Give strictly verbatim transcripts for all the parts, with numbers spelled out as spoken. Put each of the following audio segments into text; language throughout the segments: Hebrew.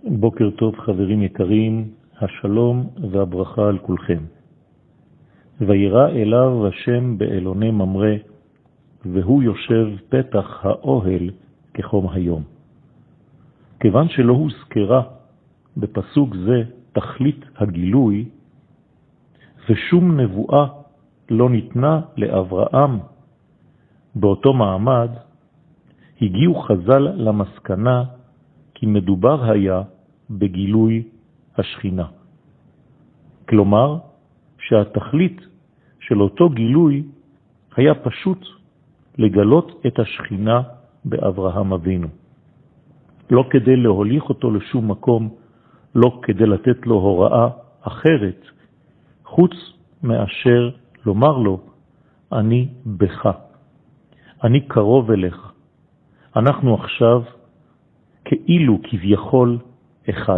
בוקר טוב חברים יקרים, השלום והברכה על כולכם. וירא אליו השם באלוני ממרא, והוא יושב פתח האוהל כחום היום. כיוון שלא הוזכרה בפסוק זה תכלית הגילוי, ושום נבואה לא ניתנה לאברהם באותו מעמד, הגיעו חז"ל למסקנה כי מדובר היה בגילוי השכינה. כלומר, שהתכלית של אותו גילוי היה פשוט לגלות את השכינה באברהם אבינו. לא כדי להוליך אותו לשום מקום, לא כדי לתת לו הוראה אחרת, חוץ מאשר לומר לו, אני בך, אני קרוב אליך. אנחנו עכשיו כאילו כביכול אחד.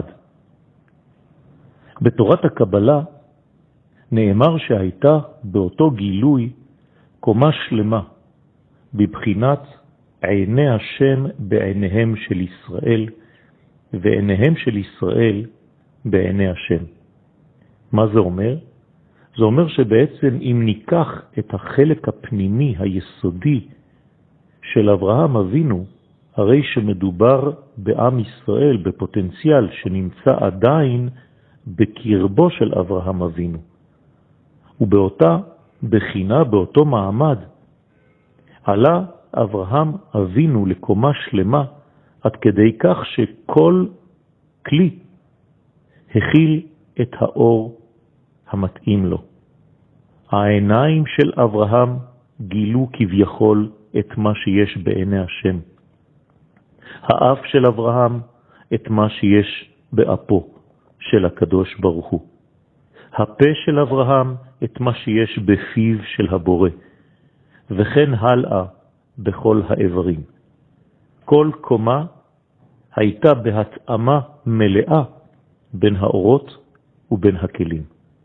בתורת הקבלה נאמר שהייתה באותו גילוי קומה שלמה, בבחינת עיני השם בעיניהם של ישראל, ועיניהם של ישראל בעיני השם. מה זה אומר? זה אומר שבעצם אם ניקח את החלק הפנימי היסודי של אברהם אבינו, הרי שמדובר בעם ישראל, בפוטנציאל שנמצא עדיין בקרבו של אברהם אבינו. ובאותה בחינה, באותו מעמד, עלה אברהם אבינו לקומה שלמה, עד כדי כך שכל כלי הכיל את האור המתאים לו. העיניים של אברהם גילו כביכול את מה שיש בעיני השם. האף של אברהם את מה שיש באפו של הקדוש ברוך הוא. הפה של אברהם את מה שיש בפיו של הבורא. וכן הלאה בכל האיברים. כל קומה הייתה בהתאמה מלאה בין האורות ובין הכלים.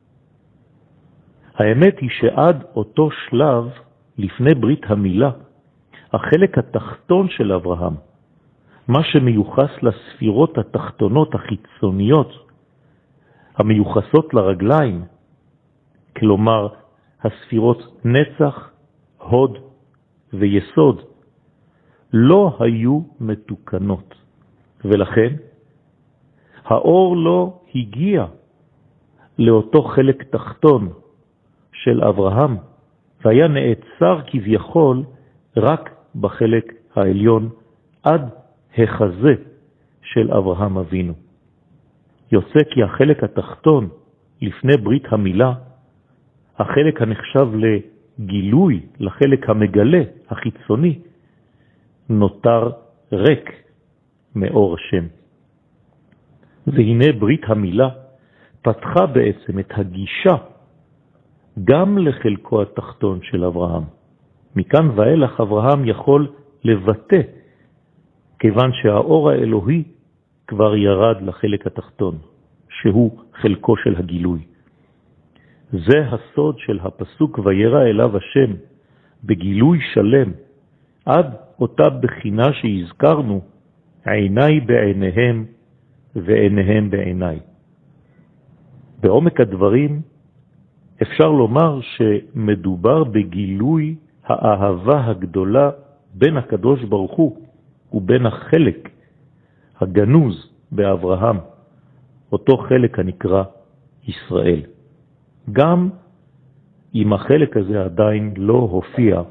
האמת היא שעד אותו שלב לפני ברית המילה, החלק התחתון של אברהם, מה שמיוחס לספירות התחתונות החיצוניות, המיוחסות לרגליים, כלומר הספירות נצח, הוד ויסוד, לא היו מתוקנות, ולכן האור לא הגיע לאותו חלק תחתון של אברהם, והיה נעצר כביכול רק בחלק העליון עד החזה של אברהם אבינו. יוצא כי החלק התחתון לפני ברית המילה, החלק הנחשב לגילוי, לחלק המגלה, החיצוני, נותר ריק מאור השם. והנה ברית המילה פתחה בעצם את הגישה גם לחלקו התחתון של אברהם. מכאן ואילך אברהם יכול לבטא, כיוון שהאור האלוהי כבר ירד לחלק התחתון, שהוא חלקו של הגילוי. זה הסוד של הפסוק וירא אליו השם, בגילוי שלם, עד אותה בחינה שהזכרנו, עיניי בעיניהם ועיניהם בעיניי. בעומק הדברים אפשר לומר שמדובר בגילוי האהבה הגדולה בין הקדוש ברוך הוא ובין החלק הגנוז באברהם, אותו חלק הנקרא ישראל. גם אם החלק הזה עדיין לא הופיע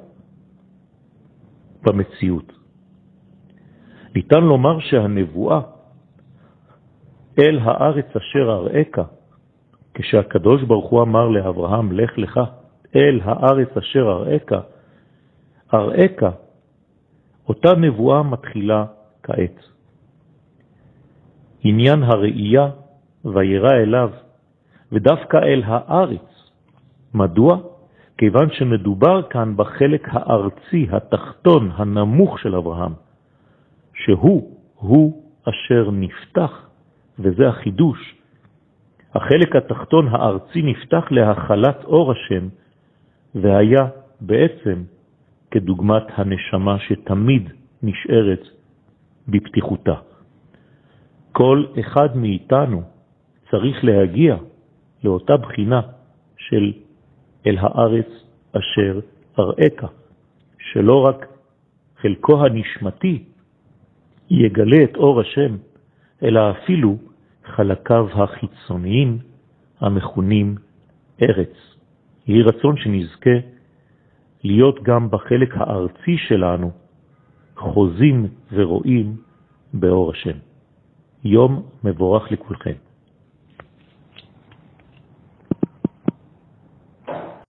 במציאות. ניתן לומר שהנבואה אל הארץ אשר אראך, כשהקדוש ברוך הוא אמר לאברהם לך לך אל הארץ אשר אראך, אראך, אותה נבואה מתחילה כעת. עניין הראייה וירא אליו, ודווקא אל הארץ. מדוע? כיוון שמדובר כאן בחלק הארצי, התחתון, הנמוך של אברהם, שהוא, הוא אשר נפתח, וזה החידוש. החלק התחתון הארצי נפתח להחלת אור השם, והיה בעצם כדוגמת הנשמה שתמיד נשארת בפתיחותה. כל אחד מאיתנו צריך להגיע לאותה בחינה של אל הארץ אשר אראך, שלא רק חלקו הנשמתי יגלה את אור השם, אלא אפילו חלקיו החיצוניים המכונים ארץ. יהי רצון שנזכה להיות גם בחלק הארצי שלנו חוזים ורואים באור השם. יום מבורך לכולכם.